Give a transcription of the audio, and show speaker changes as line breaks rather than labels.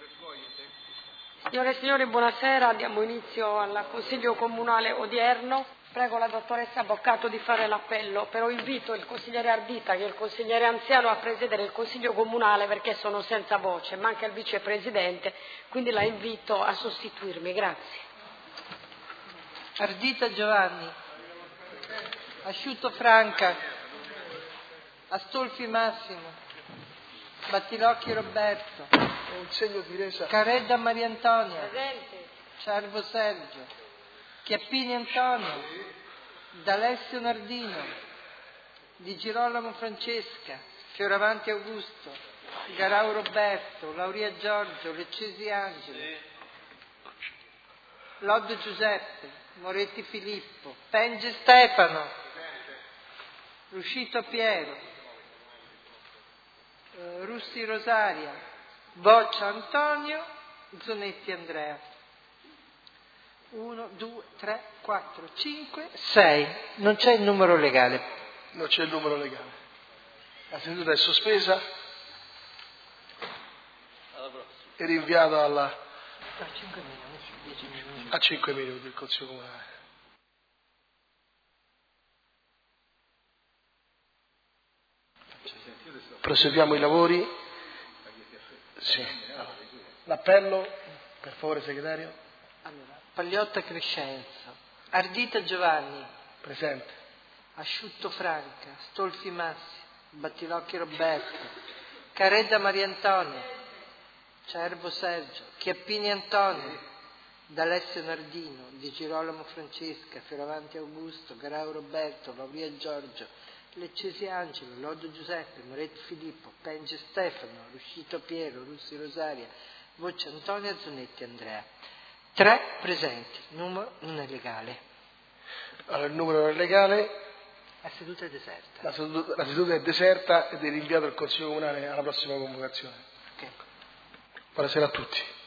Signore e signori, buonasera. Diamo inizio al Consiglio Comunale odierno. Prego la dottoressa Boccato di fare l'appello, però invito il consigliere Ardita, che è il consigliere anziano, a presiedere il Consiglio Comunale perché sono senza voce. Manca il vicepresidente, quindi la invito a sostituirmi. Grazie.
Ardita Giovanni, Asciutto Franca, Astolfi Massimo, Battilocchi Roberto,
un segno di resa.
Caredda Maria Antonia,
Presente.
Cervo Sergio, Chiappini Antonio, D'Alessio Nardino, Di Girolamo Francesca, Fioravanti Augusto, Garau Roberto, Lauria Giorgio, Leccesi Angelo, Loddo Giuseppe, Moretti Filippo, Penge Stefano, Ruscito Piero, Russi Rosaria, Boccia Antonio, Zonetti Andrea. 1, 2, 3, 4, 5, 6. Non c'è il numero legale.
Non c'è il numero legale. La seduta è sospesa e rinviata a 5 minuti il Consiglio Comunale. Proseguiamo i lavori. Sì. L'appello, per favore, segretario.
Allora, Pagliotta Crescenzo, Ardita Giovanni,
Presente.
Asciutto Franca, Stolfi Massi, Battilocchi Roberto, Caredda Maria Antonia, Cervo Sergio, Chiappini Antonio, D'Alessio Nardino, Di Girolamo Francesca, Fioravanti Augusto, Garau Roberto, Lauria Giorgio, Leccesi Angelo, Loddo Giuseppe, Moretti Filippo, Penge Stefano, Ruscito Piero, Russi Rosaria, Voce Antonia, Zonetti Andrea. 3 presenti, numero non è legale.
Allora, il numero non è legale.
La seduta è deserta.
La seduta è deserta ed è rinviato il Consiglio Comunale alla prossima convocazione.
Okay.
Buonasera a tutti.